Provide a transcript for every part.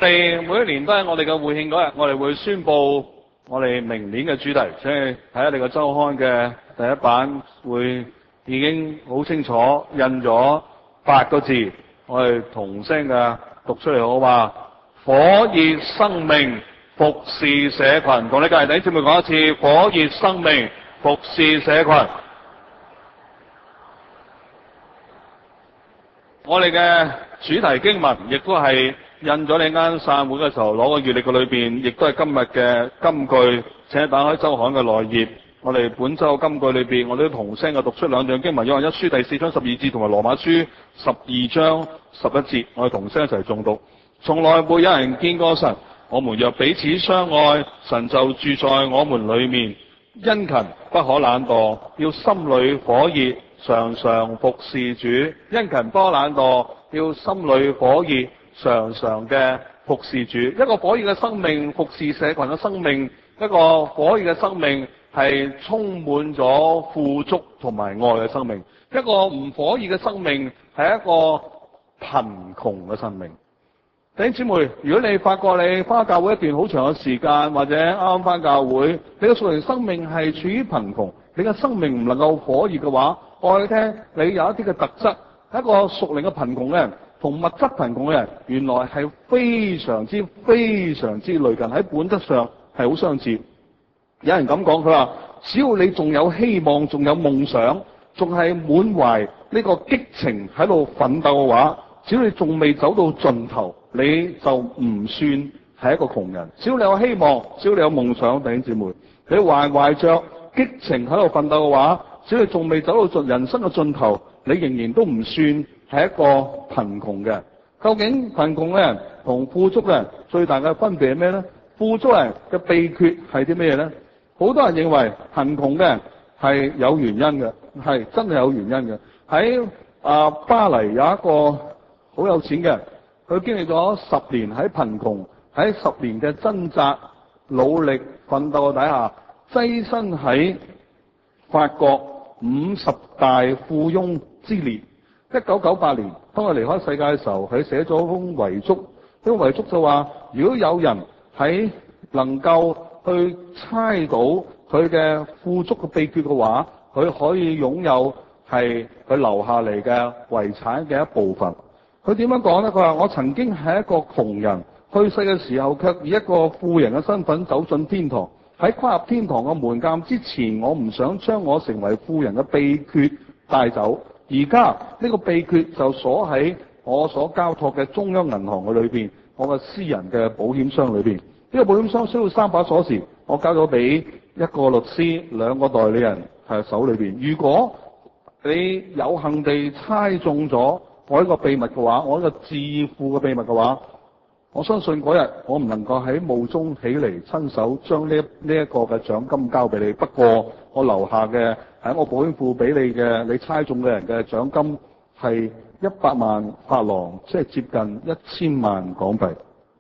每一年都喺我哋嘅會慶嗰日，我哋會宣佈我哋明年嘅主題，即係睇下你個週刊嘅第一版會已經好清楚印咗8個字，我哋同聲嘅讀出嚟好嘛？火熱生命服侍社群，同你隔離弟兄姊妹講一次，火熱生命服侍社群。我哋嘅主題經文亦都係印咗你間散會嘅時候攞個月曆嘅裏邊，亦都係今日嘅金句。請打開週刊嘅內頁，我哋本週金句裏邊，我哋都同聲嘅讀出兩段經文，約翰一書第4章12節同埋羅馬書12章11節，我哋同聲一齊誦讀。從來沒有人見過神，我們若彼此相愛，神就住在我們裏面。殷勤不可懶惰，要心裏火熱，常常服侍主。殷勤不可懶惰，要心裏火熱，常常嘅服侍主。一個火熱嘅生命，服侍社群嘅生命，一個火熱嘅生命係充滿咗富足同埋愛嘅生命。一個唔火熱嘅生命係一個貧窮嘅生命。弟兄姊妹，如果你發覺你返教會一段好長嘅時間，或者啱啱返教會，你嘅屬靈生命係處於貧窮，你嘅生命唔能夠火熱嘅話，我話你聽，你有一啲嘅特質，一個屬靈嘅貧窮嘅人同物質貧窮嘅人，原來係非常之類近，喺本質上係好相似。有人咁講，佢話只要你仲有希望，仲有夢想，仲係滿懷呢個激情喺度奮鬥嘅話，只要你仲未走到盡頭，你就唔算係一個窮人。只要你有希望，只要你有夢想，弟兄姊妹，你懷着激情喺度奮鬥嘅話，只要你仲未走到人生嘅盡頭，你仍然都唔算係一個貧窮嘅。究竟貧窮嘅人同富足嘅人最大嘅分別係咩呢？富足人嘅秘訣係啲咩呢？好多人認為貧窮嘅人係有原因嘅，係真係有原因嘅。喺巴黎有一個好有錢嘅人，佢經歷咗10年喺貧窮，喺10年嘅掙扎、努力、奮鬥嘅底下，躋身喺法國50大富翁之列。1998年，當佢離開世界嘅時候，佢寫咗封遺囑。呢封遺囑就話：如果有人喺能夠去猜到佢嘅富足嘅秘訣嘅話，佢可以擁有係佢留下嚟嘅遺產嘅一部分。佢點樣講呢？佢話：我曾經係一個窮人，去世嘅時候卻以一個富人嘅身份走進天堂。喺跨入天堂嘅門檻之前，我唔想將我成為富人嘅秘訣帶走。而家呢個秘訣就鎖喺我所交託嘅中央銀行嘅裏邊，我嘅私人嘅保險箱裏邊。呢個保險箱需要3把鎖匙，我交咗俾一個律師、2個代理人喺手裏邊。如果你有幸地猜中咗我呢個秘密嘅話，我呢個致富嘅秘密嘅話，我相信嗰日我唔能夠喺墓中起嚟親手將呢一個嘅獎金交俾你。不過我留下嘅喺我保險庫俾你嘅，你猜中嘅人嘅獎金係100萬法郎，即係接近1000萬港幣。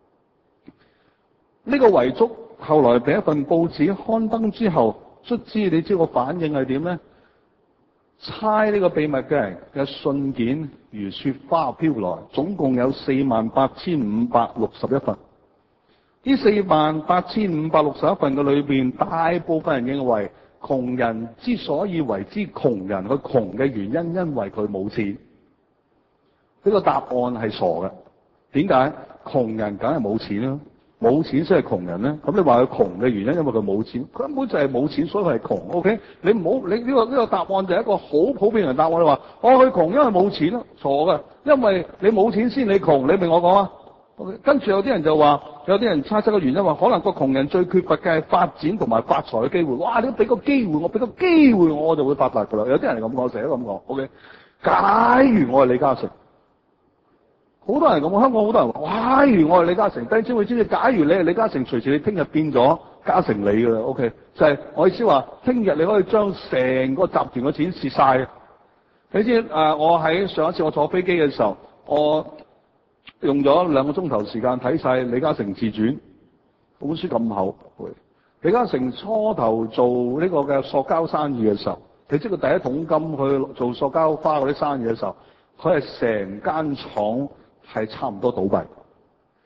呢個遺囑後來俾一份報紙刊登之後，卒之你知個反應係點呢？猜呢個秘密嘅人嘅信件如雪花飄來，總共有48561份。呢48561份嘅裏邊，大部分人認為窮人之所以為之窮人，佢窮嘅原因因為佢冇錢。呢個答案係傻嘅。點解？窮人梗係冇錢啦，冇錢先係窮人咧。咁你話佢窮嘅原因因為佢冇錢，佢根本就係冇錢，所以佢係窮。OK， 你唔好，你呢個答案就係一個好普遍嘅答案。你話佢窮因為冇錢咯，傻嘅，因為你冇錢先你窮，你明我講啊？跟住有啲人就話，有啲人猜測嘅原因話，可能個窮人最缺乏嘅係發展同埋發財嘅機會。哇！你俾個機會我，俾個機會我就會發達噶啦。有啲人係咁講，成日都咁講。OK， 假如我係李嘉誠，好多人咁，香港好多人話，假如我係李嘉誠，弟兄姊妹知唔知？假如你係李嘉誠，隨時你聽日變咗嘉誠你噶啦。OK， 就係我意思話，聽日你可以將成個集團嘅錢蝕晒。你知我喺上一次我坐飛機嘅時候，我用咗2個鐘頭時間睇晒李嘉誠自傳，本書咁厚。李嘉誠初頭做呢個嘅塑膠生意嘅時候，你知佢第一桶金去做塑膠花嗰啲生意嘅時候，佢係成間廠係差唔多倒閉。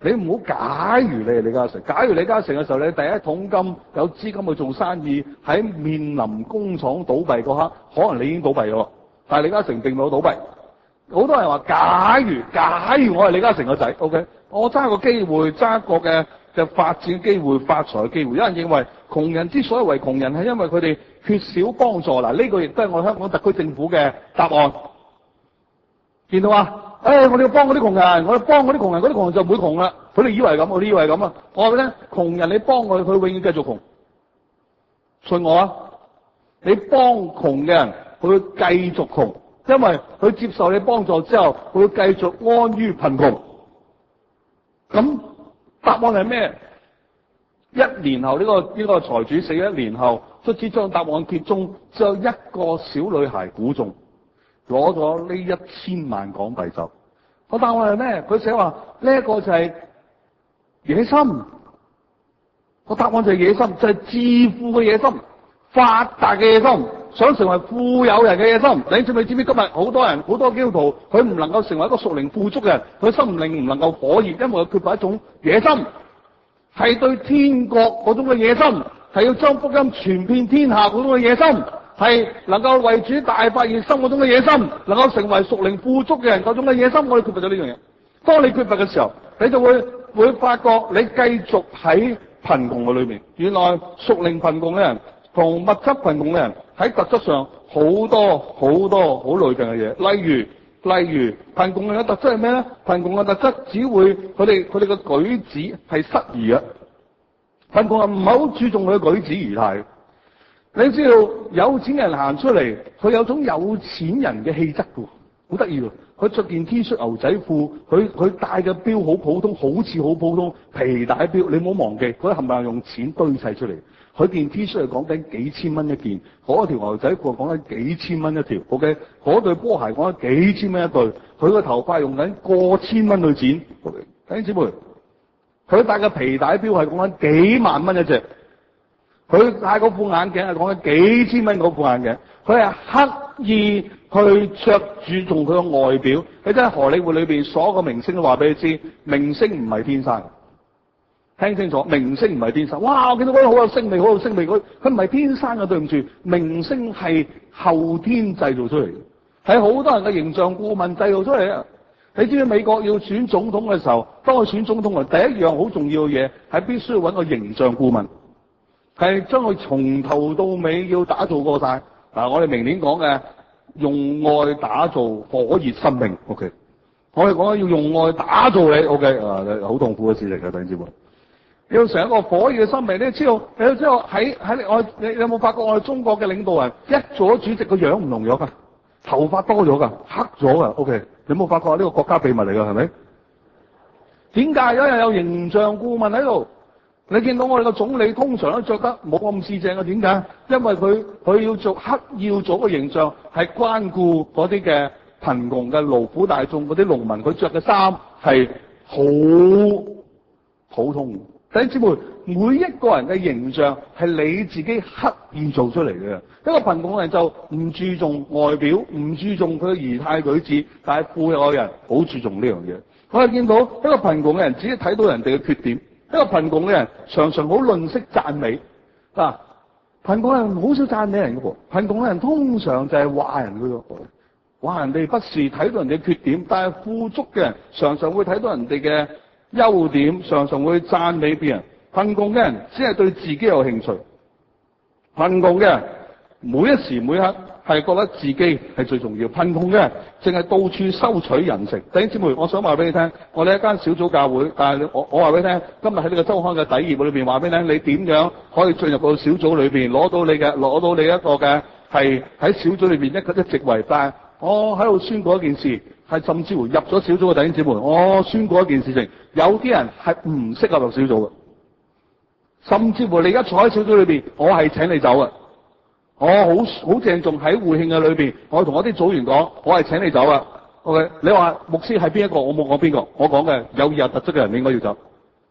你唔好假如你係李嘉誠，假如李嘉誠嘅時候，你第一桶金有資金去做生意，喺面臨工廠倒閉嗰刻，可能你已經倒閉咗。但係李嘉誠並冇倒閉。好多人話假如我係李嘉誠個仔 ，OK， 我揸個機會，揸一個嘅發展機會、發財嘅機會。有人認為窮人之所以為窮人，係因為佢哋缺少幫助。嗱，呢個亦都係我香港特區政府嘅答案。見到啊？我哋要幫嗰啲窮人，我哋幫嗰啲窮人，嗰啲窮人就唔會窮啦。佢哋以為咁，我哋以為咁啊！我話俾你聽，窮人你幫佢，佢永遠繼續窮。信我啊！你幫窮嘅人，佢會繼續窮，因為佢接受你幫助之後，佢會繼續安於貧窮。咁答案係咩？一年後呢個財主死咗，一年後，卒之將答案揭盅，只有一個小女孩估中。攞咗呢1000萬港幣走，個答案係咩？佢寫話呢一個就係野心，個答案就係野心，就係致富嘅野心、發達嘅野心、想成為富有人嘅野心。你知唔知今日好多基督徒佢唔能夠成為一個屬靈富足嘅人，佢心靈唔能夠火熱，因為佢缺乏一種野心，係對天國嗰種嘅野心，係要將福音傳遍天下嗰種嘅野心。係能夠為主大發熱心嗰種嘅野心，能夠成為屬靈富足嘅人嗰種嘅野心，我哋缺乏咗呢樣嘢。當你缺乏嘅時候，你就會發覺你繼續喺貧窮嘅裏面。原來屬靈貧窮嘅人同物質貧窮嘅人喺特質上好多好類近嘅嘢。例如貧窮人嘅特質係咩咧？貧窮嘅特質只會佢哋嘅舉止係失儀嘅。貧窮人唔係好注重佢嘅舉止儀態。你知道有錢人行出嚟，佢有種有錢人嘅氣質㗎，好得意喎！佢着件 T 恤牛仔褲，佢戴嘅錶好普通，好似好普通皮帶錶。你唔好忘記，嗰啲冚唪唥用錢堆砌出嚟。佢件 T 恤係講緊幾千蚊一件，嗰條牛仔褲講緊幾千蚊一條。OK，嗰對波鞋講緊幾千蚊一對。佢個頭髮用緊過千蚊去剪。OK，弟兄姊妹，佢戴嘅皮帶錶係講緊幾萬蚊一隻。佢戴嗰副眼鏡係講緊幾千蚊嗰副眼鏡，佢係刻意去注重佢嘅外表。你真係荷里活裏邊所有嘅明星都話俾你知，明星唔係天生。聽清楚，明星唔係天生。哇！我見到嗰個好有星味，好有星味。佢唔係天生嘅，對唔住，明星係後天製造出嚟嘅，係好多人嘅形象顧問製造出嚟啊！你知唔知美國要選總統嘅時候，當佢選總統啊，第一樣好重要嘅嘢係必須要揾個形象顧問。係將佢從頭到尾要打造過晒。嗱，我哋明年講嘅用愛打造火熱生命 ，OK。我哋講要用愛打造你 ，OK。好痛苦嘅事嚟嘅，弟兄姊妹。要成一個火熱嘅生命，你都知道你有冇發覺我哋中國嘅領導人一做咗主席個樣唔同咗㗎，頭髮多咗㗎，黑咗㗎 ，OK。你有冇發覺呢個國家秘密嚟㗎？係咪？點解？因為有形象顧問喺度。你見到我哋個總理通常都着得冇咁四正嘅，點解？因為佢要刻意要做個形象，係關顧嗰啲嘅貧窮嘅勞苦大眾，嗰啲農民，佢着嘅衫係好普通。弟兄姊妹，每一個人嘅形象係你自己刻意做出嚟嘅。一個貧窮嘅人就唔注重外表，唔注重佢嘅儀態舉止，但係富有嘅人好注重呢樣嘢。我哋見到一個貧窮嘅人只係睇到人哋嘅缺點。一個貧窮嘅人常常好吝嗇讚美，嗱，貧窮嘅人好少讚美人嘅喎，貧窮嘅人通常就係話人嘅喎，話人哋不是睇到人哋缺點，但係富足嘅人常常會睇到人哋嘅優點，常常會讚美別人。貧窮嘅人只係對自己有興趣，貧窮嘅人每一時每刻係覺得自己係最重要，貧窮嘅人淨係到處收取人情。弟兄姊妹，我想話俾你聽，我哋一間小組教會，但係我話俾你聽，今日喺呢個週刊嘅底頁裏邊話俾你聽，你點樣可以進入到小組裏邊攞到你一個嘅係喺小組裏邊一席位。但係我喺度宣告一件事，係甚至乎入咗小組嘅弟兄姊妹，我宣告一件事情，有啲人係唔適合入小組嘅，甚至乎你而家坐喺小組裏邊，我係請你走嘅。我好鄭重喺會慶嘅裏邊，我同我啲組員講，我係請你走啊。OK， 你話牧師係邊一個？我冇講邊個，我講嘅有以下特質嘅人，你應該要走。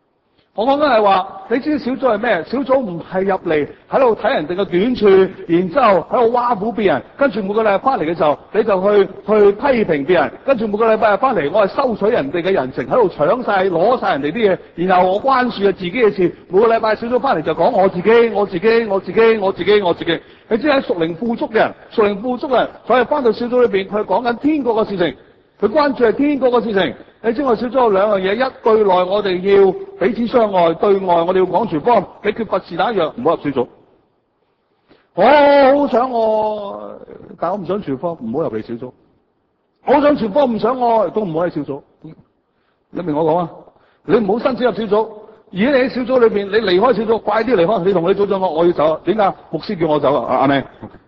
我講緊係話，你知小組係咩？小組唔係入嚟喺度睇人哋嘅短處，然之後喺度挖苦別人，跟住每個禮拜翻嚟嘅時候，你就去批評別人，跟住每個禮拜翻嚟，我係收取人哋嘅人情，喺度搶晒、攞晒人哋啲嘢，然後我關注自己嘅事。每個禮拜小組翻嚟就講我自己。你知喺屬靈富足嘅人，佢係翻到小組裏邊，佢講緊天國嘅事情，佢關注係天國嘅事情。你知我小組有兩樣嘢，一對內我哋要彼此相愛，對外我哋要講傳福音。你缺乏是但一樣，唔好入小組。我好想但我唔想傳福音，唔好入嚟小組。我想傳福音，唔想愛，都唔好喺小組。你明我講啊？你唔好申請入小組。而家你喺小組裏邊，你離開小組，快啲離開。你同你組長講，我要走。點解？牧師叫我走啊？阿明。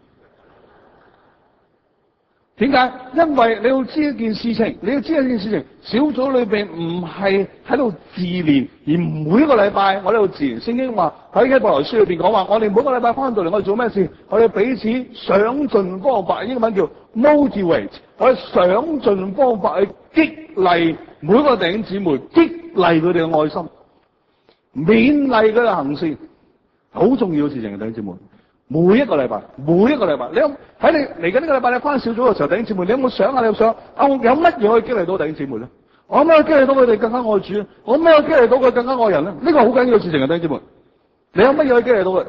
點解？因為你要知一件事情，小組裏邊唔係喺度自練，而每一個禮拜我喺度自練。聖經話喺希伯來書裏邊講話，我哋每個禮拜翻到嚟，我哋做咩事？我哋彼此想盡方法，英文叫 motivate， 我哋想盡方法去激勵每個弟兄姊妹，激勵佢哋嘅愛心，勉勵佢哋行善，好重要嘅事情，弟兄姊妹。每一個禮拜，你有喺你嚟緊呢個禮拜你翻小組嘅時候，弟兄姊妹，你有冇想下？你想我有乜嘢可以激勵到弟兄姊妹咧？我有咩激勵到佢哋更加愛主？我有咩激勵到佢更加愛人咧？呢個好緊要嘅事情啊，弟兄姊妹，你有乜嘢可以激勵到佢？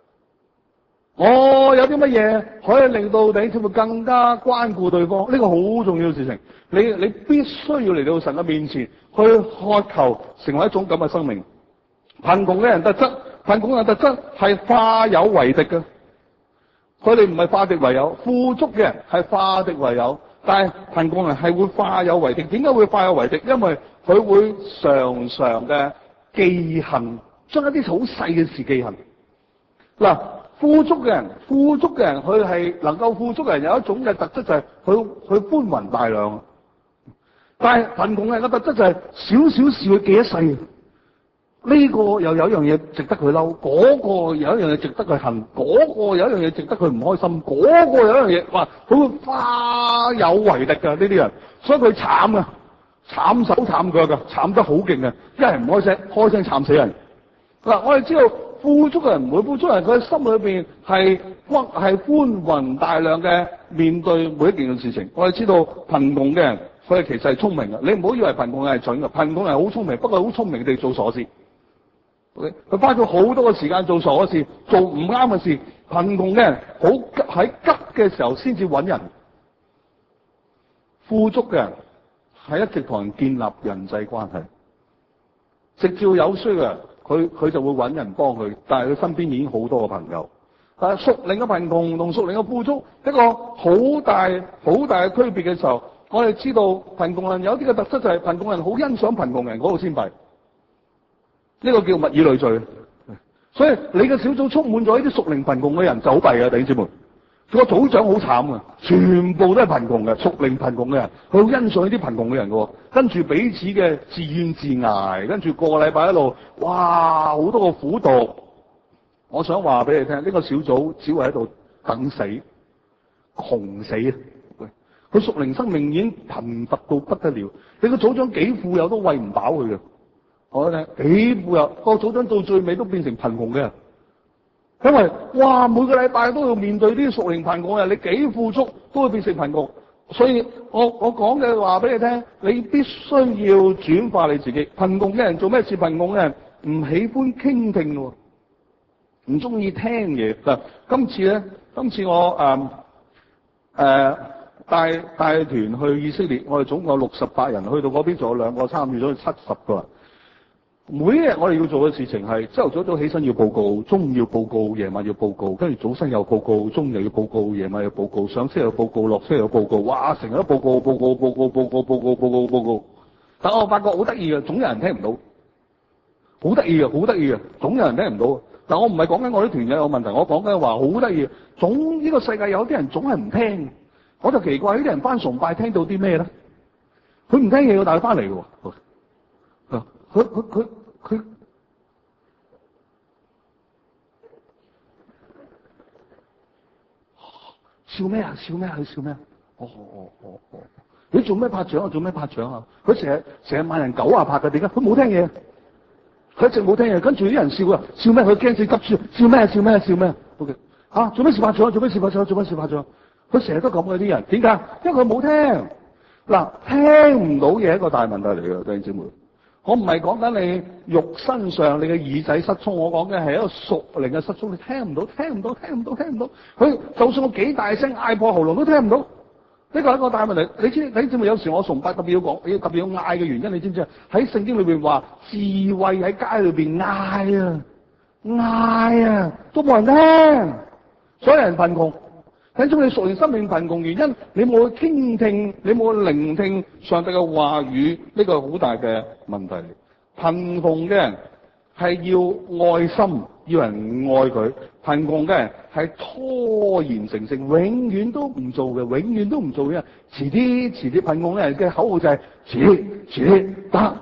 我有啲乜嘢可以令到弟兄姊妹更加關顧對方？呢個好重要嘅事情，你必須要嚟到神嘅面前去渴求，成為一種咁嘅生命。貧窮嘅人特質係化有為敵嘅，佢哋唔係化敵為友，富足嘅人係化敵為友，但係貧窮人係會化有為敵。點解會化有為敵？因為佢會常常嘅記恨，將一啲好細嘅事記恨。嗱，富足嘅人佢係能夠富足嘅人有一種嘅特質就係佢寬宏大量，但係貧窮人嘅特質就係少少事會記一世。呢個又有一樣嘢值得佢嬲，嗰個有一樣嘢值得佢恨，嗰個有一樣嘢值得佢唔開心，嗰個有一樣嘢，哇！佢會化有為敵㗎呢啲人，所以佢慘啊，慘手慘腳㗎，慘得好勁嘅，一係唔開聲慘死人。嗱，我哋知道富足嘅人唔會，富足人佢心裏邊係寬宏大量嘅面對每一件嘅事情。我哋知道貧窮嘅人佢其實係聰明嘅，你唔好以為貧窮人係蠢嘅，貧窮人好聰明，不過好聰明地做傻事。佢花咗好多嘅時間做傻嘅事，做唔啱嘅事。貧窮嘅人好喺急嘅時候先至揾人，富足嘅人係一直同人建立人際關係，直至有需嘅人，佢就會揾人幫佢，但係佢身邊已經好多個朋友。但係屬靈嘅貧窮同屬靈嘅富足一個好大嘅區別嘅時候，我哋知道貧窮人有啲嘅特質就係貧窮人好欣賞貧窮人嗰度先弊。呢個叫物以類聚，所以你嘅小組充滿咗呢啲屬靈貧窮嘅人就好弊啊！弟兄姊妹，個組長好慘啊，全部都係貧窮嘅屬靈貧窮嘅人，佢好欣賞呢啲貧窮嘅人嘅，跟住彼此嘅自怨自艾，跟住個禮拜一路，哇，好多個苦毒。我想話俾你聽，呢個小組只會喺度等死、窮死啊！佢屬靈生命已經貧乏到不得了，你個組長幾富有都餵唔飽佢嘅。我睇幾富有，個組長到最尾都變成貧窮嘅人，因為哇每個禮拜都要面對啲屬靈貧窮嘅人，你幾富足都會變成貧窮。所以我講嘅話俾你聽，你必須要轉化你自己。貧窮嘅人做咩事？貧窮嘅人唔喜歡傾聽嘅，唔中意聽嘢。嗱，今次我帶團去以色列，我哋總共有68人，去到嗰邊仲有2個參與咗70個人。每一日我哋要做嘅事情係朝頭早起身要報告，中午要報告，夜晚要報告，跟住早晨又報告，中午又要報告，夜晚又報告，上車又報告，落車又報告，哇！成日都報告。但我發覺好得意嘅，總有人聽唔到。好得意嘅，總有人聽唔到。但我唔係講緊我啲團友有問題，我講緊話好得意。總呢個世界有啲人總係唔聽，我就奇怪呢啲人翻崇拜聽到啲咩咧？佢唔聽嘢要帶翻嚟嘅喎。佢笑咩啊？佢笑咩？你做咩拍掌啊？佢成日萬人9啊拍嘅，點解？佢冇聽嘢， 佢一直冇聽嘢，跟住啲人笑啊，笑咩？佢驚死急住，笑咩？笑咩？笑咩？OK，做咩事發咗？做咩事發咗？做咩事發咗？佢成日都咁嘅啲人，點解？因為佢冇聽。嗱，聽唔到嘢係一個大問題嚟嘅，弟兄姊妹。我唔係講緊你肉身上你嘅耳仔失聰，我講嘅係一個屬靈嘅失聰，你聽唔到。佢就算我幾大聲嗌破喉嚨都聽唔到，呢個係一個大問題。你知唔知有時我崇拜特別要講，特別要嗌嘅原因，你知唔知啊？喺聖經裏邊話智慧喺街裏邊嗌啊，都冇人聽，所有人貧窮。睇中你屬靈生命貧窮原因，你冇去傾聽，你冇去聆聽上帝嘅話語，呢個係好大嘅問題。貧窮嘅人係要愛心，要人愛佢；貧窮嘅人係拖延成性，永遠都唔做嘅，遲啲。貧窮嘅人嘅口號就係遲，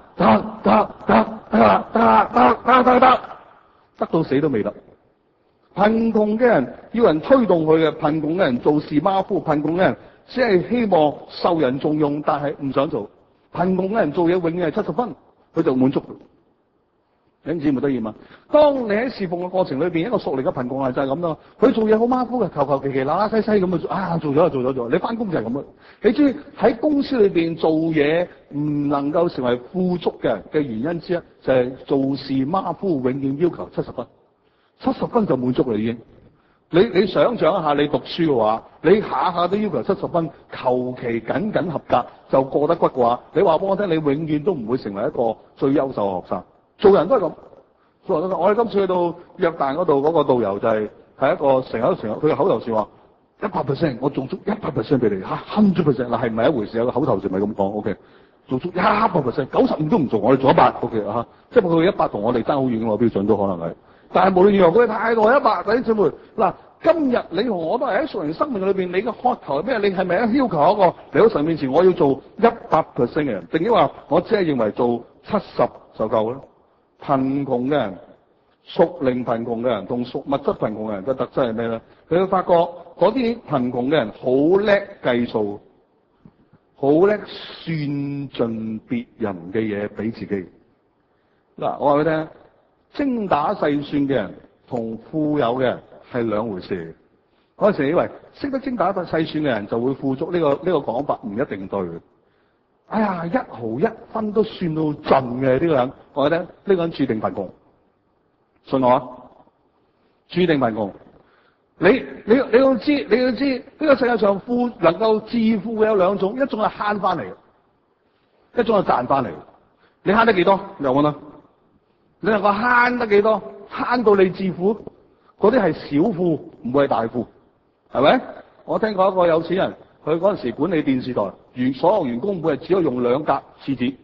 得到死都未得。貧窮嘅人要人推動佢嘅，貧窮嘅人做事馬虎，貧窮嘅人只係希望受人重用，但係唔想做。貧窮嘅人做嘢永遠係70分，佢就滿足。你知唔得意嘛？當你喺侍奉嘅過程裏邊，一個屬靈嘅貧窮係就係咁咯。佢做嘢好馬虎嘅，求其揦西咁做。你翻工就係咁咯。你知喺公司裏邊做嘢唔能夠成為富足嘅原因之一，就係做事馬虎，永遠要求70分。70分就滿足啦已經。你想象一下，你讀書嘅話，你下下都要求70分，求其僅合格就過得骨嘅話，你話俾我聽，你永遠都唔會成為一個最優秀嘅學生。做人都係咁。我哋今次去到約旦嗰度嗰個導遊就係一個成日佢嘅口頭禪話100%，我做足100% 俾你100%，嗱係唔係一回事？有個口頭禪咪咁講 ，OK， 做足100%，95都唔做，我哋做100 ，OK 啊，即係佢100同我哋爭好遠嘅標準都可能係。但係無論如何，佢態度係100，弟兄姊妹。嗱，今日你同我都係喺屬靈生命裏邊，你嘅渴求係咩？你係咪要求一個嚟到神面前，我要做100% 嘅人，定係話我只係認為做70就夠咧？貧窮嘅人、屬靈貧窮嘅人同屬物質貧窮嘅人嘅特質係咩咧？你會發覺嗰啲貧窮嘅人好叻計數，好叻算盡別人嘅嘢俾自己。嗱，我話俾你聽。精打細算嘅人同富有嘅人係兩回事。我成日以為識得精打細算嘅人就會富足，呢個講法唔一定對。哎呀，1毫1分都算到盡嘅呢個人，我覺得呢個人注定貧窮。信我啊，注定貧窮。你要知呢個世界上能夠致富嘅有兩種，一種係慳翻嚟嘅，一種係賺翻嚟嘅。你慳得幾多？你話我啦。你能夠慳得幾多？慳到你致富，嗰啲係小富，唔會係大富，係咪？我聽過一個有錢人，佢嗰陣時管理電視台，所有員工每日只可以用2格廁紙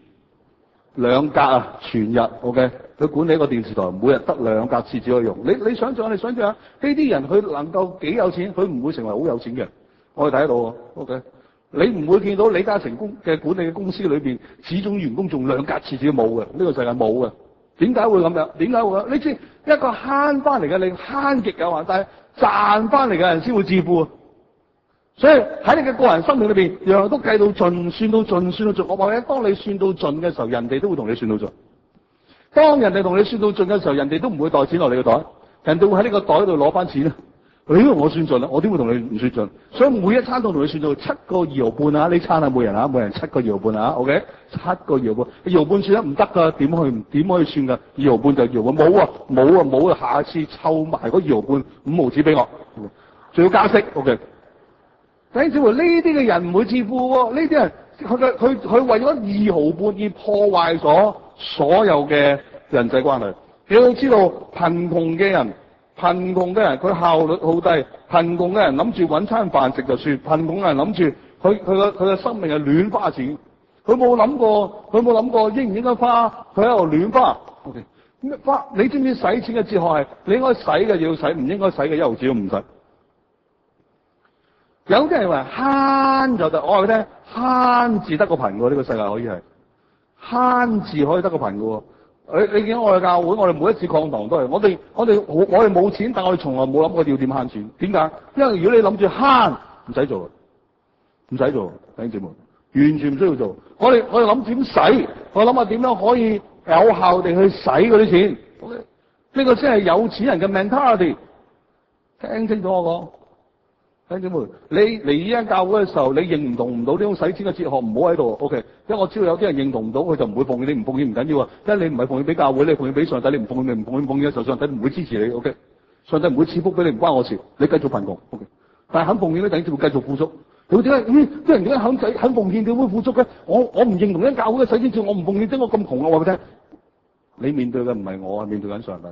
，2格啊，全日 OK。佢管理一個電視台，每日得2格廁紙可以用。你想象下，呢啲人佢能夠幾有錢？佢唔會成為好有錢嘅人。我哋睇得到 OK。你唔會見到李嘉誠嘅管理嘅公司裏邊，始終員工仲2格廁紙都冇嘅，呢個世界冇嘅。點解會咁樣？點解會？你知一個慳翻嚟嘅，你慳極有限，但係賺翻嚟嘅人先會致富。所以喺你嘅個人生命裏邊，樣樣都計到盡，算到盡。我話咧，當你算到盡嘅時候，人哋都會同你算到盡。當人哋同你算到盡嘅時候，人哋都唔會袋錢落你嘅袋，人哋會喺呢個袋度攞翻錢啊！我算盡啦，我點會同你唔算盡？所以每一餐都同你算到7個2毫半啊！呢餐啊，每人7個2毫半啊 ，OK， 7個2毫半，2毫半算得唔得噶？點可以算噶？2毫半就2毫半，冇啊！下次湊埋嗰2毫半5毫紙俾我，仲要加息 ，OK。弟兄姊妹，呢啲嘅人唔會致富喎，呢啲人佢為咗2毫半而破壞咗所有嘅人際關係。你要知道，貧窮嘅人佢效率好低，貧窮嘅人諗住搵餐飯食就算，貧窮嘅人諗住佢嘅生命係亂花錢，佢冇諗過應唔應該花，佢喺度亂花。OK， 花你知唔知使錢嘅哲學係你應該使嘅要使，唔應該使嘅1毫子都唔使。有啲人話慳就得，我話你聽，慳字得個貧喎，呢個世界可以係慳字可以得個貧嘅喎。你見我哋教會，我哋每一次講堂都係，我哋冇錢，但我哋從來冇諗過要點慳錢。點解？因為如果你諗住慳，唔使做，弟兄姊妹，完全唔需要做。我哋諗點使，我諗下點樣可以有效地去使嗰啲錢。OK， 呢個先係有錢人嘅 mentality。聽清楚我講，弟兄姊妹，你嚟依間教會嘅時候，你認同唔到呢種使錢嘅哲學，唔好喺度。OK， 因為我知道有啲人認同唔到，佢就唔會奉獻。你唔奉獻唔緊要啊，因為你唔係奉獻俾教會，你奉獻俾上帝。你唔奉獻，你唔奉獻嘅時候，上帝唔會支持你。OK， 上帝唔會賜福俾你，唔關我事。你繼續貧窮。OK， 但係肯奉獻咧，弟兄姊妹繼續富足。佢點解？啲人點解肯奉獻，點會富足嘅？我唔認同呢間教會嘅使錢哲，我唔奉獻，點解我咁窮啊？我話俾你聽，你面對嘅唔係我，係面對緊上帝。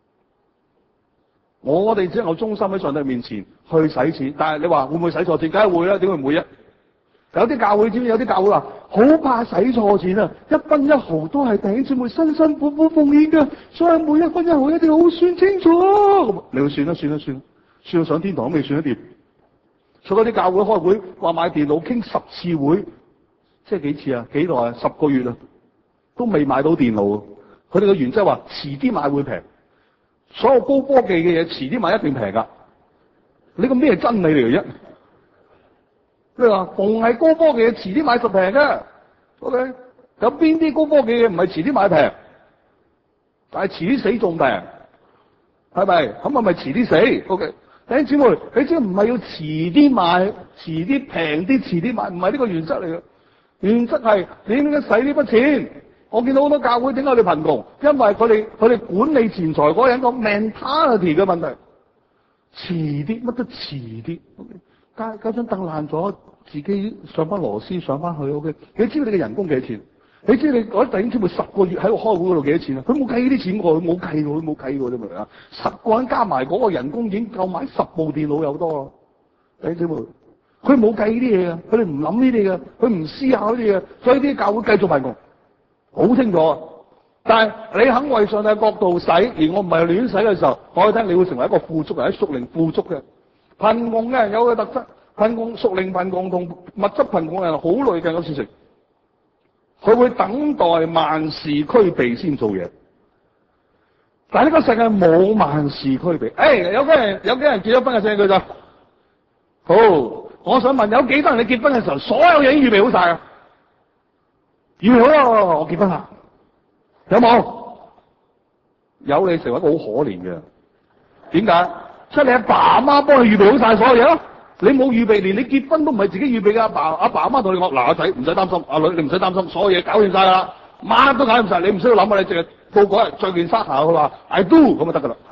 我哋只能夠忠心喺上帝面前去使錢，但係你話會唔會使錯錢？梗係會啦，點會唔會啊？有啲教會知唔知？有啲教會話好怕使錯錢啊！一分一毫都係弟兄姊妹辛辛苦苦奉獻嘅，所以每一分一毫一定好算清楚。咁你會算到上天堂都未算得掂。所以嗰啲教會開會話買電腦傾10次會，即係幾次啊？幾耐啊？10個月啊，都未買到電腦。佢哋嘅原則話遲啲買會平。所有高科技嘅嘢遲啲買一定平㗎。呢個咩真理嚟嘅啫？你話逢係高科技嘅遲啲買就平嘅。OK， 有邊啲高科技嘅唔係遲啲買平？但係遲啲死仲平，係咪？咁係咪遲啲死 ？OK， 弟兄姊妹，你知唔係要遲啲買，遲啲平啲，遲啲買，唔係呢個原則嚟嘅。原則係你應該使呢筆錢。我見到好多教會點解佢哋貧窮？因為佢哋管理錢財嗰人個 mentality 嘅問題。遲啲乜都遲啲。OK， 加張凳爛咗，自己上翻螺絲上翻去。OK， 你知道你嘅人工幾多錢？你知你嗰啲弟兄姊妹10個月喺度開會嗰度幾多錢啊？佢冇計呢啲錢喎，佢冇計喎，你明唔明啊？10個人加埋嗰個人工已經夠買10部電腦有多咯。弟兄姊妹，佢冇計呢啲嘢嘅，佢哋唔諗呢啲嘅，佢唔思考呢啲嘅，所以啲教會繼續貧窮。好清楚，但係你肯為上帝嘅角度使，而我唔係亂使嘅時候，我去聽你會成為一個富足人，喺屬靈富足嘅。貧窮嘅人有個特質，貧窮屬靈貧窮同物質貧窮嘅人好類近嘅事情。佢會等待萬事俱備先做嘢，但係呢個世界冇萬事俱備。有幾人結咗婚嘅聲佢就好，我想問有幾多人你結婚嘅時候所有嘢已經預備好晒啊？預備好啦，我結婚啦，有冇？有，你成為一個好可憐嘅。點解？即係你阿爸阿媽幫你預備好晒所有嘢咯。你冇預備，連你結婚都唔係自己預備嘅。阿爸阿媽同你講：嗱，阿仔唔使擔心，阿女你唔使擔心，所有嘢搞掂晒啦，乜都搞掂晒，你唔需要諗啊，你淨係到嗰日着件衫行去話 I do 咁就得噶啦。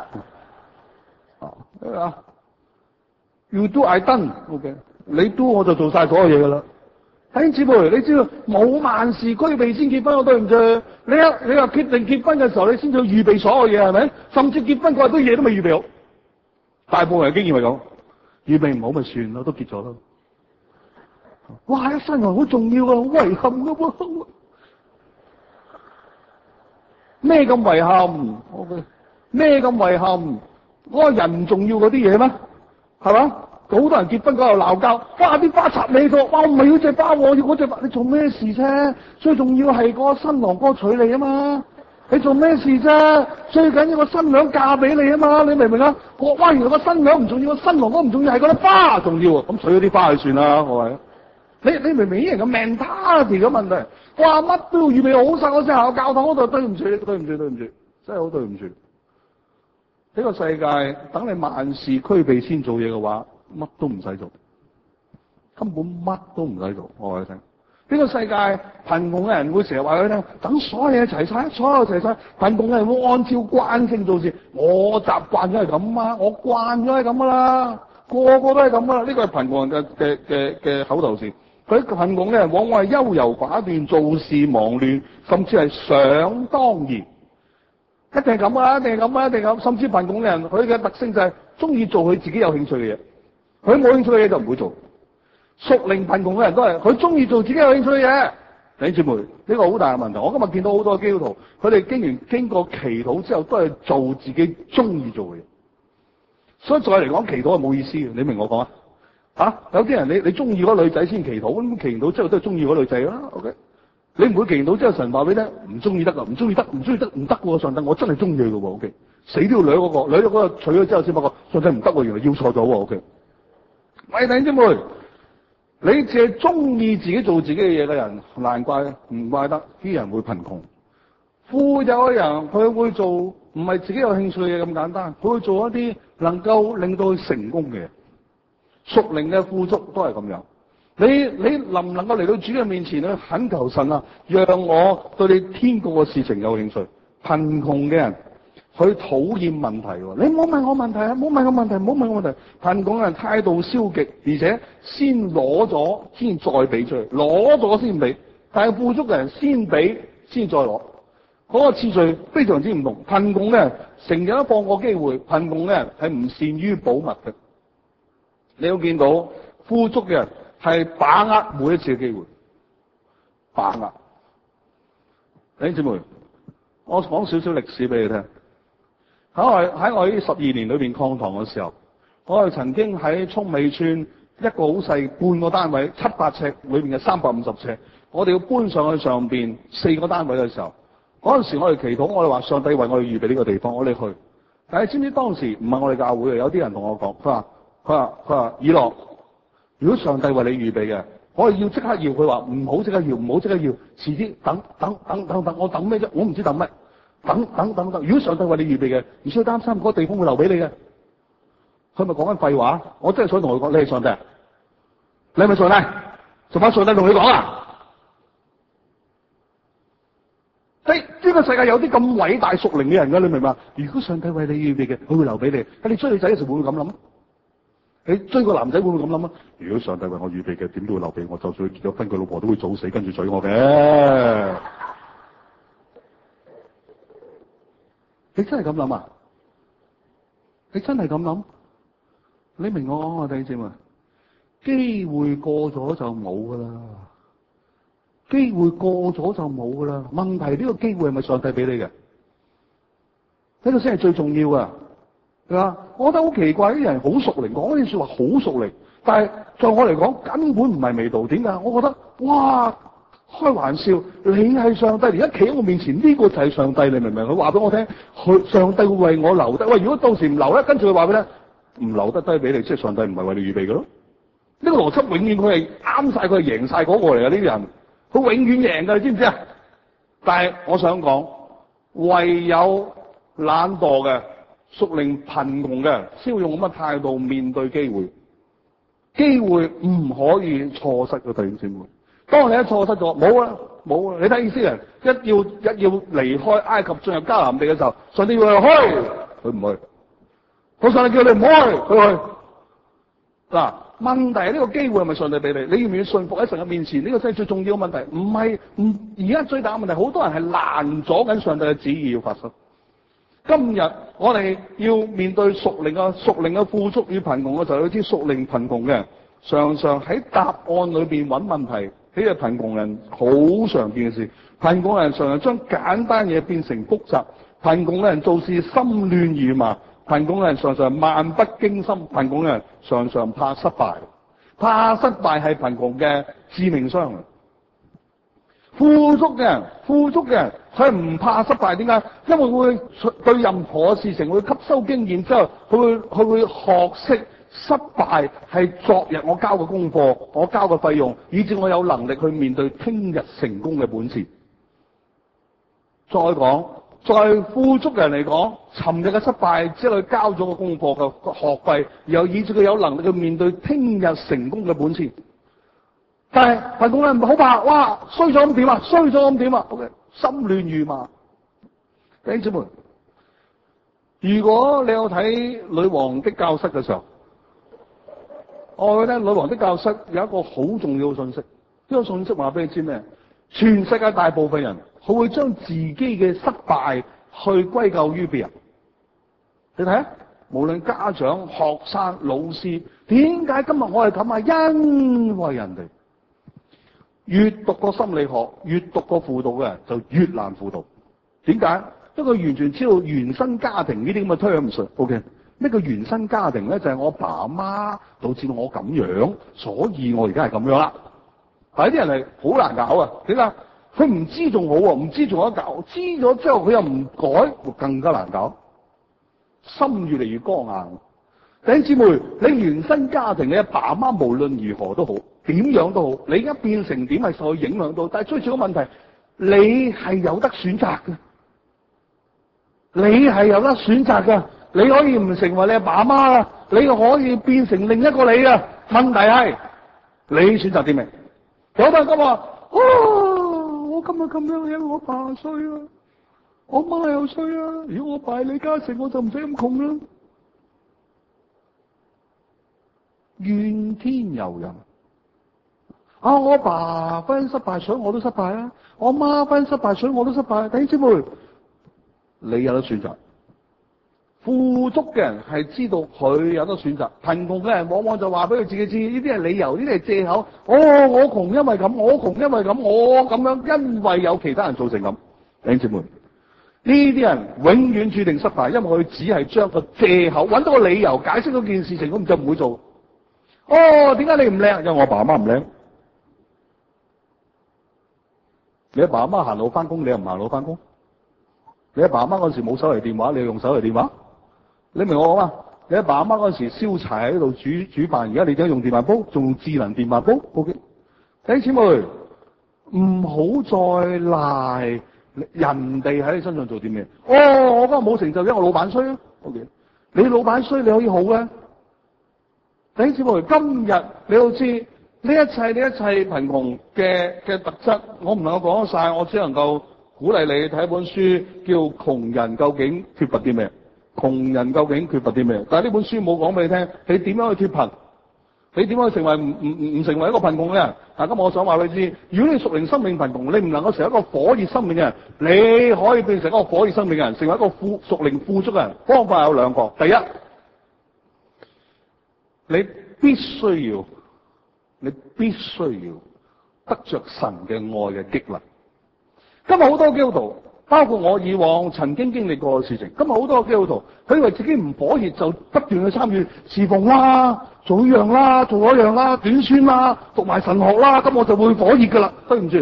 啊 ，You do I done，OK， 你 do 我就做晒所有嘢噶啦。弟兄姊妹，你知道冇萬事俱備先結婚，我對唔住。你話決定結婚嘅時候，你先至預備所有嘢係咪？甚至結婚嗰日都嘢都未預備好。大部分人經驗係咁，預備唔好咪算咯，都結咗咯。哇！一生人好重要啊，好遺憾噶喎。咩咁遺憾？咩咁遺憾？嗰個人唔重要嗰啲嘢咩？係嘛？好多人結婚嗰度鬧交，哇！啲花插你度，哇！我唔係要隻花，我要嗰隻花，你做咩事啫？最重要係個新郎哥娶你啊嘛！你做咩事啫？最緊要個新娘嫁俾你啊嘛！你明唔明啊？哇！原來個新娘唔重要，個新郎哥唔重要，係嗰啲花重要啊！咁娶咗啲花就算啦，我話你明唔明啲人嘅 mentality 嘅問題？哇！乜都要預備好晒，我先行教堂嗰度，對唔住，真係好對唔住。呢個世界等你萬事俱備先做嘢嘅話，乜都唔使做，根本乜都唔使做。我話你聽，呢個世界貧窮嘅人會成日話佢聽，等所有嘢齊晒，所有齊晒。貧窮嘅人會按照慣性做事。我習慣咗係咁啊，我慣咗係咁噶啦，個個都係咁噶啦。呢個係貧窮人嘅口頭禪。佢貧窮嘅人往往係優柔寡斷，做事忙亂，甚至係想當然。一定係咁啊！一定係咁啊！一定咁。甚至貧窮嘅人，佢嘅特性就係中意做佢自己有興趣嘅嘢，佢冇興趣嘅嘢就唔會做。屬靈貧窮嘅人都係，佢中意做自己有興趣嘅嘢。弟兄姊妹，呢個好大嘅問題。我今日見到好多基督徒，佢哋經過祈禱之後，都係做自己中意做嘅嘢。所以再嚟講，祈禱係冇意思嘅。你明我講啊？有啲人你中意嗰女仔先祈禱，咁祈禱之後都係中意嗰女仔啦。OK。你唔會祈禱之後神話俾你聽，唔中意得噶，唔中意得唔得喎！上帝，我真係中意佢噶喎，OK， 死都要掠嗰個，掠咗嗰個娶咗之後先發覺上帝唔得喎，原來要錯咗喎，OK。喂，弟兄姊妹，你淨係中意自己做自己嘅嘢嘅人，唔怪得啲人會貧窮。 富有嘅人佢會做唔係自己有興趣嘅嘢咁簡單，佢會做一啲能夠令到佢成功嘅嘢。屬靈嘅富足都係咁樣。你能唔能夠嚟到主嘅面前去懇求神啊，讓我對你天國嘅事情有興趣？貧窮嘅人佢討厭問題喎，你唔好問我問題啊，唔好問我問題，唔好問我問題。貧窮嘅人態度消極，而且先攞咗先再俾出去，攞咗先俾。但係富足嘅人先俾先再攞，嗰個次序非常之唔同。貧窮嘅人成日都放過機會，貧窮嘅人係唔善於保密嘅。你要見到富足嘅人係把握每一次嘅機會，把握。弟兄姊妹，我講少少歷史俾你聽。喺我呢12年裏邊擴堂嘅時候，我係曾經喺涌尾村一個好細半個單位700尺裏邊嘅350尺，我哋要搬上去上邊4個單位嘅時候，嗰陣時我哋祈禱，我哋話上帝為我哋預備呢個地方，我哋去。但係知唔知當時唔係我哋教會嘅，有啲人同我講，佢話以諾，如果上帝為你預備嘅，我哋要即刻要，佢話唔好即刻要，唔好即刻要，遲啲等，我等咩啫？我唔知等乜，等。如果上帝為你預備嘅，唔需要擔心，嗰個地方會留俾你嘅。佢咪講緊廢話？我真係想同佢講，你係上帝，你係咪上帝？就把上帝同你講啊！呢個世界有啲咁偉大屬靈嘅人㗎，你明嘛？如果上帝為你預備嘅，佢會留俾你。你追女仔嘅時候會唔會咁諗？你追個男仔會唔會咁諗啊？如果上帝為我預備嘅，點都會留俾我。就算佢結咗婚，佢老婆都會早死，跟住娶我嘅。你真係咁諗啊？你真係咁諗？你明我講嘅弟兄姊妹，機會過咗就冇噶啦。機會過咗就冇噶啦。問題呢個機會係咪上帝俾你嘅？呢個先係最重要噶，係嘛？我覺得好奇怪，啲人好屬靈，講呢啲說話好屬靈，但係在我嚟講根本唔係味道。點解？我覺得哇，開玩笑，你係上帝，而家企喺我面前，呢個就係上帝，你明唔明？佢話俾我聽，上帝會為我留低。喂，如果到時唔留咧，跟住佢話俾你聽，唔留得低俾你，即係上帝唔係為你預備嘅咯。呢個邏輯永遠佢係啱晒，佢係贏晒嗰個嚟嘅呢啲人。佢永遠贏㗎，你知唔知啊？但係我想講，唯有懶惰嘅、屬靈貧窮嘅，先會用咁嘅態度面對機會。機會唔可以錯失嘅，弟兄姊妹。當你一錯失咗，冇啦。你睇以色列人一要離開埃及進入迦南地嘅時候，上帝叫佢去，佢唔去。我上帝叫你唔去，佢去。嗱。問題係呢個機會係咪上帝俾你？你要唔要信服喺神嘅面前？呢個真係最重要嘅問題。唔係而家最大嘅問題，好多人係攔阻緊上帝嘅旨意要發生。今日我哋要面對屬靈嘅富足與貧窮嘅時候，有啲屬靈貧窮嘅人常常喺答案裏邊揾問題。呢個貧窮人好常見嘅事，貧窮人常常將簡單嘢變成複雜，貧窮嘅人做事心亂如麻。貧窮嘅人常常漫不經心，貧窮嘅人常常怕失敗，怕失敗係貧窮嘅致命傷。富足嘅人佢唔怕失敗，點解？因為會對任何事情會吸收經驗之後，佢會學識失敗係昨日我交嘅功課，我交嘅費用，以至我有能力去面對聽日成功嘅本錢。再講。在富足嘅人嚟講，尋日嘅失敗只係佢交咗個功課嘅學費，然後以至佢有能力去面對聽日成功嘅本錢。但係貧窮人好怕，哇，衰咗咁點啊？衰咗咁點啊 ？OK， 心亂如麻。弟兄姊妹，如果你有睇《女王的教室》嘅時候，我覺得《女王的教室》有一個好重要嘅信息。呢個信息話俾你知咩？全世界大部分人，佢會將自己嘅失敗去歸咎於別人。你睇下，無論家長、學生、老師，點解今日我係咁啊？因為人哋越讀過心理學、越讀過輔導嘅人，就越難輔導。點解？因為佢完全知道原生家庭呢啲咁嘅 terms。OK， 咩叫原生家庭咧？就係我爸阿媽導致我咁樣，所以我而家係咁樣啦。但係啲人係好難搞啊！點解？佢唔知仲好喎，唔知仲有得搞，知咗之後佢又唔改，更加難搞。心越嚟越剛硬。弟兄姊妹，你原生家庭你阿爸阿媽無論如何都好，點樣都好，你而家變成點係受佢影響到，但係最主要嘅問題，你係有得選擇嘅。 你係有得選擇㗎，你可以唔成為你阿爸阿媽啊，你可以變成另一個你啊。問題係你選擇啲咩？有啲人咁話，我今日咁樣，因為我爸衰啊，我媽又衰啊，如果我爸係李嘉誠，我就唔使咁窮啦。怨天尤人。我爸婚姻失敗，所以我都失敗啊！我媽婚姻失敗，所以我都失敗。弟兄姊妹，你有得選擇。富足嘅人係知道佢有得選擇，貧窮嘅人往往就話俾佢自己知，呢啲係理由，呢啲係藉口。我窮因為咁，我窮因為咁，我咁樣因為有其他人造成咁。弟兄姊妹，呢啲人永遠注定失敗，因為佢只係將個藉口揾到個理由解釋嗰件事情，咁就唔會做。點解你唔靚？因為我爸媽唔靚。你阿爸阿媽行路翻工，你又唔行路翻工？你阿爸阿媽嗰時冇手提電話，你又用手提電話？你明我講嘛？你阿爸阿媽嗰時燒柴喺度煮飯，而家你點解用電飯煲？仲用智能電飯煲 ？OK， 弟兄姊妹，唔好再賴人哋喺你身上做啲咩？我今日冇成就，因為我老闆衰啊。OK， 你老闆衰，你可以好嘅。弟兄姊妹，今日你要知。呢一切貧窮嘅特質，我唔能夠講得晒，我只能夠鼓勵你睇一本書，叫《窮人究竟缺乏啲咩》。窮人究竟缺乏啲咩？但係呢本書冇講俾你聽，你點樣去脫貧？你點樣去成為唔成為一個貧窮嘅人？但今日我想話俾你知，如果你屬靈生命貧窮，你唔能夠成為一個火熱生命嘅人，你可以變成一個火熱生命嘅人，成為一個屬靈富足嘅人。方法有兩個，第一，你必須要得着神嘅愛嘅激勵。今日好多基督徒，包括我以往曾經經歷過嘅事情，今日好多基督徒，佢以為自己唔火熱就不斷去參與侍奉啦，做呢樣啦，做嗰樣啦，短宣啦，讀埋神學啦，咁我就會火熱噶啦。對唔住，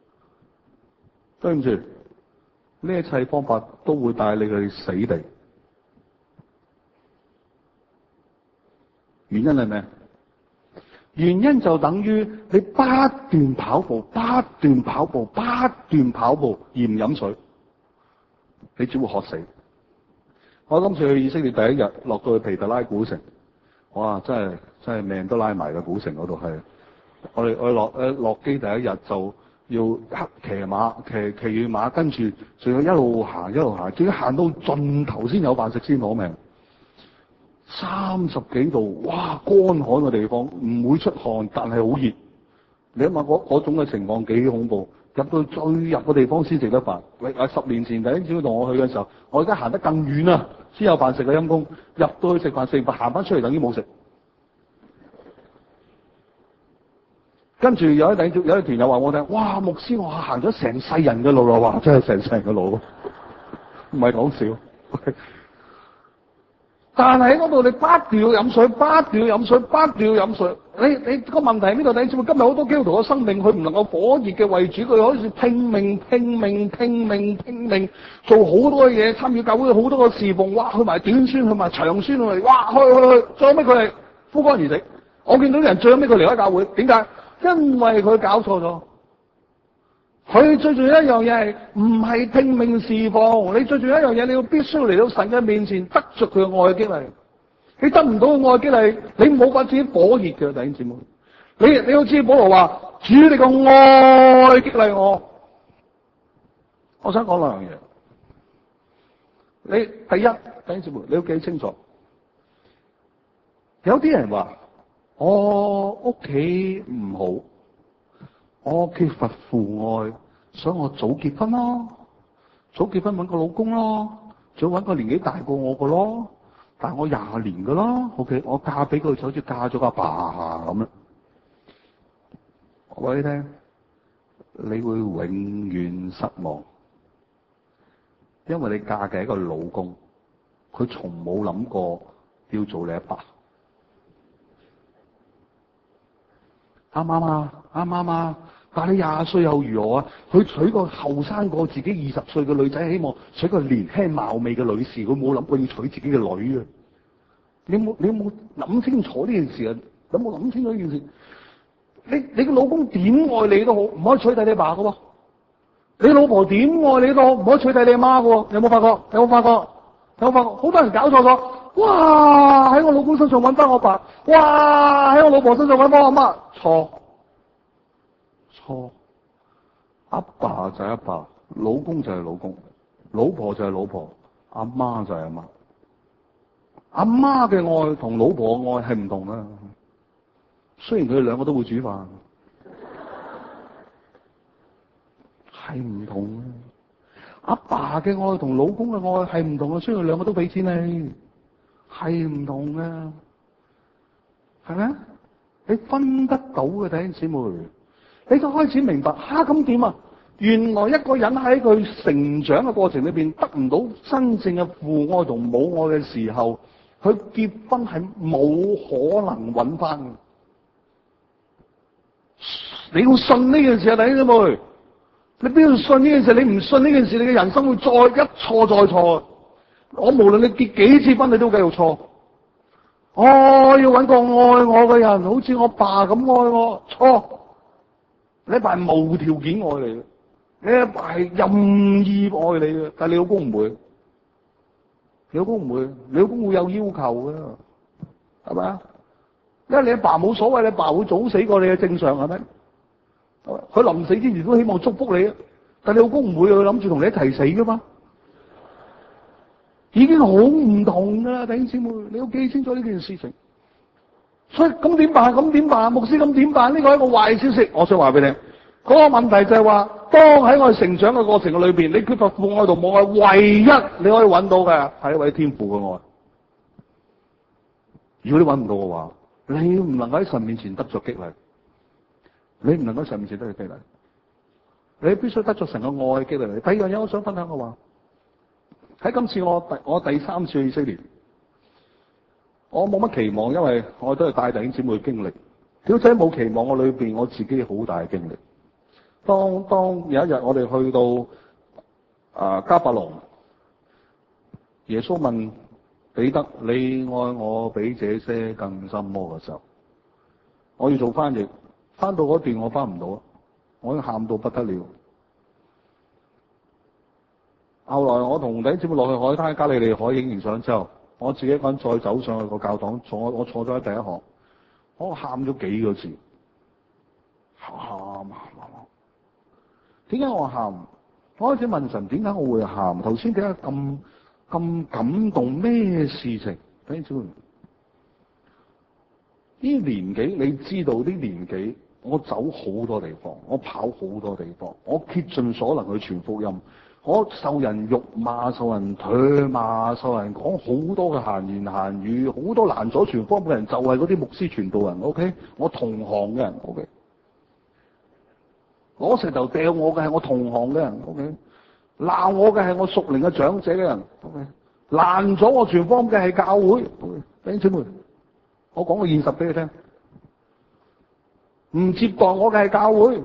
呢一切方法都會帶你去死地。原因係咩？原因就等於你不斷跑步而唔飲水，你只會渴死。我今次去以色列第一日落到去皮特拉古城，哇！真係命都拉埋嘅古城嗰度係。我哋落機第一日就要騎馬，騎完馬跟住仲要一路行，仲要行到盡頭先有飯食先攞命。30幾度，哇！乾旱嘅地方，唔會出汗，但係好熱。你諗下嗰種嘅情況幾恐怖？入到最入嘅地方先食得飯。10年前第一次同我去嘅時候，我而家行得更遠啊，先有飯食嘅陰公。入到去食飯行翻出嚟等於冇食。跟住有一團友話我聽，哇！牧師，我行咗成世人嘅路啦，哇！真係成世人嘅路，唔係講笑。但係喺嗰度，你不斷要飲水。你個問題喺邊度？你知唔知今日好多基督徒嘅生命，佢唔能夠火熱嘅為主，佢好似拼命做好多嘢，參與教會好多個侍奉，哇！去埋短宣，去埋長宣，哇！去，最後尾佢係枯乾而死。我見到啲人最後尾佢離開教會，點解？因為佢搞錯咗。佢最重要一樣嘢係唔係拼命侍奉，你最重要一樣嘢，你要必須嚟到神嘅面前，得着佢嘅愛嘅激勵。你得唔到嘅愛激勵，你冇法子火熱嘅，弟兄姊妹。你要知保羅話：主你個愛激勵我。我想講兩樣嘢。你第一，弟兄姊妹，你要記清楚。有啲人話：我屋企唔好。我缺乏父愛，所以我早結婚咯，早結婚揾個老公咯，再揾個年紀大過我個咯，大我20年嘅咯。OK， 我嫁俾佢就好似嫁咗阿爸咁啦。我話你聽，你會永遠失望，因為你嫁嘅一個老公，佢從冇諗過要做你阿爸。啱啱？但你20歲又如何啊？佢娶個後生過自己20歲嘅女仔，希望娶個年輕貌美嘅女士，佢冇諗過要娶自己嘅女啊！你有冇諗清楚呢件事啊？有冇諗清楚呢件事？你個老公點愛你都好，唔可以取替你爸噶喎。 你老婆點愛你都唔可以取締你阿媽嘅喎，有冇發覺？有冇發覺？有冇發覺？好多人搞錯咗，哇！喺我老公身上揾翻我爸，哇！喺我老婆身上揾翻我阿媽，錯。阿爸就係阿爸，老公就係老公，老婆就係老婆，阿媽就係阿媽。阿媽嘅愛同老婆嘅愛係唔同啊。雖然佢哋兩個都會煮飯，係唔同啊。阿爸嘅愛同老公嘅愛係唔同啊。雖然佢兩個都俾錢你，係唔同啊。係咪啊？你分得到嘅，弟兄姊妹，你就開始明白咁點啊？原來一個人喺佢成長嘅過程裏邊得唔到真正嘅父愛同母愛嘅時候，佢結婚係冇可能揾翻嘅。你要信呢件事啊，弟兄姊妹！你邊度信呢件事？你唔信呢件事，你嘅人生會再一錯再錯。我無論你結幾次婚，你都繼續錯。我要揾個愛我嘅人，好似我爸咁愛我，錯。你阿爸係無條件愛你嘅，你阿爸係任意愛你嘅，但係你老公唔會，你老公唔會，你老公會有要求嘅，係咪啊？因為你阿爸冇所謂，你阿爸會早死過你嘅，正常係咪？佢臨死之前都希望祝福你，但係你老公唔會，佢諗住同你一齊死噶嘛，已經好唔同噶啦，弟兄姊妹，你要記清楚呢件事情。所以咁點辦？咁點辦？牧師咁點辦？呢個係一個壞消息。我想話俾你聽，嗰個問題就係話，當喺我哋成長嘅過程嘅裏邊，你缺乏父愛同母愛，唯一你可以揾到嘅係一位天父嘅愛。如果你揾唔到嘅話，你唔能夠喺神面前得着激勵。你唔能夠喺神面前得着激勵，你必須得着神嘅愛激勵你。第二樣嘢，我想分享嘅話，喺今次我第三次去以色列，我冇乜期望，因為我都係帶弟兄姊妹去經歷。小姐冇期望，我裏邊我自己好大嘅經歷。當有一日我哋去到迦百農，耶穌問彼得：你愛我比這些更深麼嘅時候，我要做翻譯。翻到嗰段我翻唔到，我已經喊到不得了。後來我同弟兄姊妹落去海灘加利利海影完相之後，我自己一個人再走上去個教堂，我坐咗喺第一行，我喊咗幾個字，喊。點解我喊？我開始問神點解我會喊？頭先點解咁感動？咩事情？弟兄姊妹，呢年紀你知道啲年紀。我走好多地方，我跑好多地方，我竭盡所能去傳福音。我受人辱罵，受人唾罵，受人講好多嘅閒言閒語，好多攔阻傳福音嘅人就係嗰啲牧師傳道人。OK， 我同行嘅人。OK， 攞石頭掟我嘅係我同行嘅人。OK， 鬧我嘅係我屬靈嘅長者嘅人。OK， 攔阻我傳福音嘅係教會。OK， 弟兄姊妹，我講個現實俾你聽。唔接待我嘅係教會，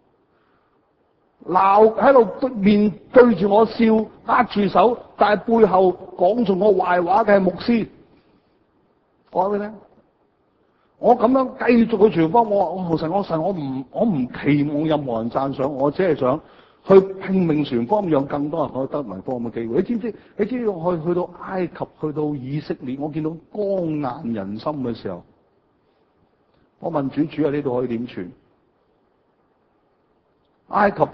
鬧喺度面對住我笑，握住手，但係背後講住我壞話嘅係牧師。我話俾你聽，我咁樣繼續去傳福音，我神，我唔期望任何人讚賞，我只係想去拼命傳福音，讓更多人可以得埋福音嘅機會。你知唔知？你知唔知去到埃及，去到以色列，我見到光顏人心嘅時候。我問主啊，呢度可以點傳？埃及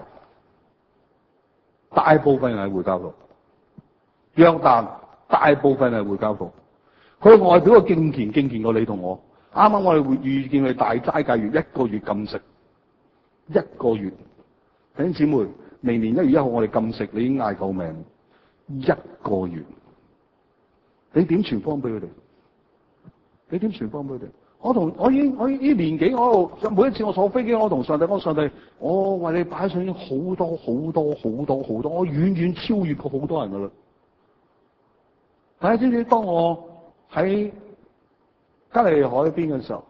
大部分人係回教徒，約旦大部分人係回教徒。佢外表嘅敬虔過你同我。啱啱我哋會遇見佢大齋戒月，一個月禁食，一個月。弟兄姊妹，明年1月1號我哋禁食，你已經嗌救命。一個月，你點傳福音俾佢哋？你點傳福音俾佢哋？我呢年紀，我每一次我坐飛機，我同上帝講：上帝，我為你擺上好多，我遠遠超越過好多人噶啦。大家知唔知？當我喺加利利海邊嘅時候，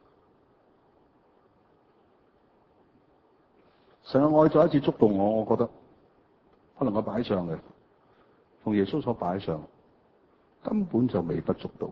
神嘅愛再一次觸動我，我覺得可能我擺上嘅，同耶穌所擺上，根本就微不足道。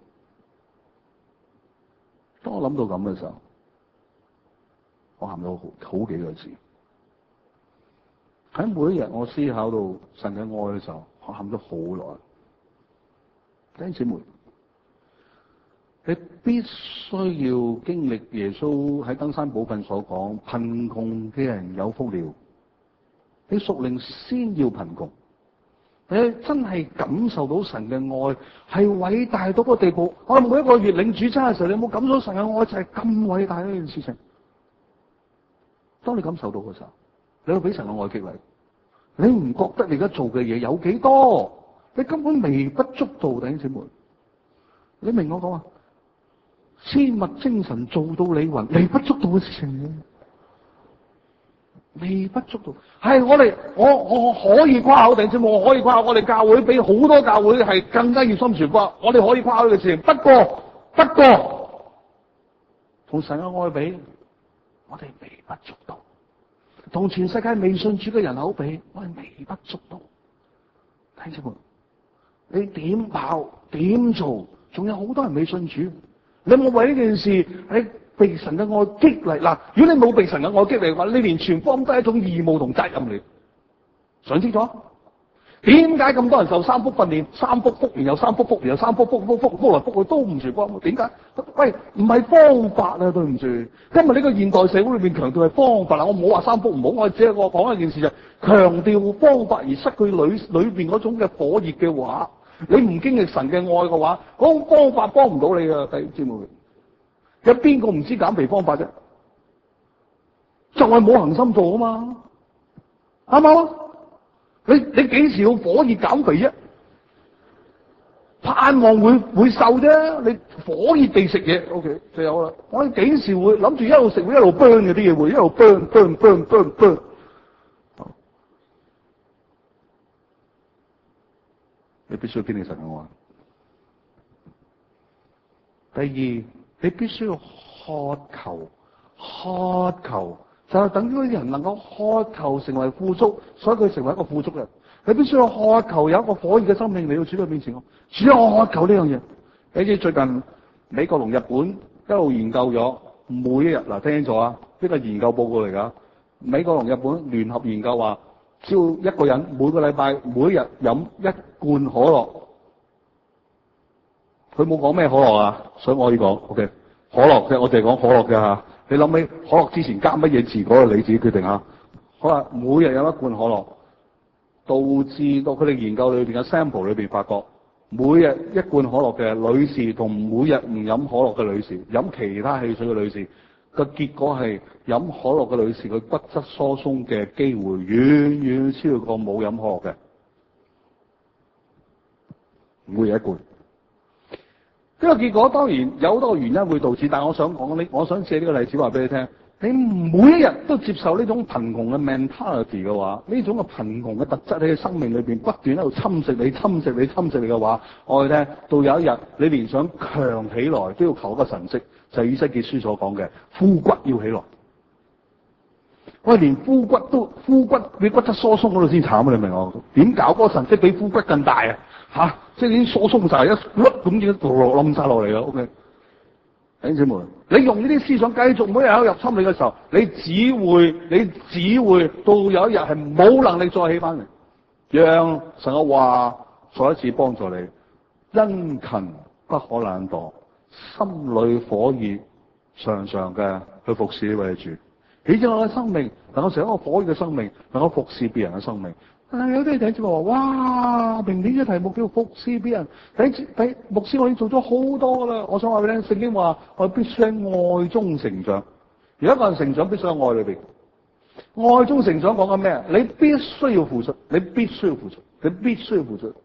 當我諗到咁嘅時候，我喊咗好幾個字。 喺每一日我思考到神嘅愛嘅時候，我喊咗好耐。弟兄姊妹，你必須要經歷耶穌喺登山寶訓所講，貧窮嘅人有福了。你屬靈先要貧窮，你真係感受到神嘅愛係偉大到個地步。我哋每一個月領主餐嘅時候，你有冇感受到神嘅愛就係咁偉大呢件事情？當你感受到嘅時候，你會俾神嘅愛激勵。你唔覺得你而家做嘅嘢有幾多？你根本微不足道，弟兄姊妹。你明我講啊？千物精神做到你暈，微不足道嘅事情。微不足道，係我可以誇口，弟兄姊妹，我可以誇口，我哋教會比好多教會係更加熱心傳福音，我哋可以誇口呢個事情。不過，同神嘅愛比，我哋微不足道；同全世界未信主嘅人口比，我哋微不足道。弟兄姊妹，你點跑點做，仲有好多人未信主，你有冇為呢件事你被神嘅愛激勵？嗱，如果你冇被神嘅愛激勵嘅話，你連傳福音都係一種義務同責任嚟。想清楚？點解咁多人受三福訓練，三福福完又三福福完又三福福福來福去都唔傳福音？點解？喂，唔係方法啊！對唔住，今日呢個現代社會裏邊強調係方法啦。我冇話三福唔好，我只係我講一件事就係強調方法而失去裏邊嗰種嘅火熱嘅話，你唔經歷神嘅愛嘅話，嗰種方法幫唔到你噶，弟兄姊妹。有邊個唔知減肥方法啫？就係冇恒心做啊嘛，啱唔啱啊？你幾時要火熱減肥啫？盼望會瘦啫，你火熱地食嘢 ，OK 就有啦。我哋幾時會諗住一路食會一路 burn 嘅啲嘢會一路 burn？你必須要經歷神嘅愛。第二，你必須要渴求，就係等於啲人能夠渴求成為富足，所以佢成為一個富足人。你必須要渴求有一個火熱嘅生命嚟到主嘅面前。主要我渴求呢樣嘢。你知最近美國同日本一路研究咗，每一日嗱聽清楚啊，呢個研究報告嚟㗎。美國同日本聯合研究話，只要一個人每個禮拜每一日飲一罐可樂。佢冇講咩可樂啊，所以我可以講 ，OK， 可樂嘅，我淨係講可樂嘅吓。你諗起可樂之前加乜嘢字嗰個你自己決定下。好啦，每日飲一罐可樂，導致到佢哋研究裏邊嘅 sample 裏邊發覺，每日一罐可樂嘅女士同每日唔飲可樂嘅女士，飲其他汽水嘅女士，個結果係飲可樂嘅女士佢骨質疏鬆嘅機會遠遠超過冇飲可樂嘅，每日一罐。呢個結果當然有好多個原因會導致，但係我想借呢個例子話俾你聽，你每一日都接受呢種貧窮嘅 mentality 嘅話，呢種嘅貧窮嘅特質喺你生命裏邊不斷喺度侵蝕你嘅話，我哋聽到有一日你連想強起來都要求一個神蹟，就係以西結書所講嘅枯骨要起來。我哋連枯骨比骨質疏鬆嗰度先慘啊！你明我點搞嗰個神蹟比枯骨更大啊？吓，即係已經疏鬆晒，一碌咁已經冧晒落嚟啦。OK， 弟兄姊妹，你用呢啲思想繼續每日喺度入侵你嘅時候，你只會到有一日係冇能力再起翻嚟。讓神嘅話再一次幫助你，殷勤不可懶惰，心裏火熱，常常嘅去服侍呢位主。起咗我嘅生命，能夠成一個火熱嘅生命，能夠服侍別人嘅生命。但係有啲弟兄話：哇，明年嘅題目叫服侍別人。睇牧師，我已經做咗好多啦。我想話俾你聽，聖經話我必須喺愛中成長。而一個人成長必須喺愛裏邊。愛中成長講緊咩？你必須要付出，你必須要付出。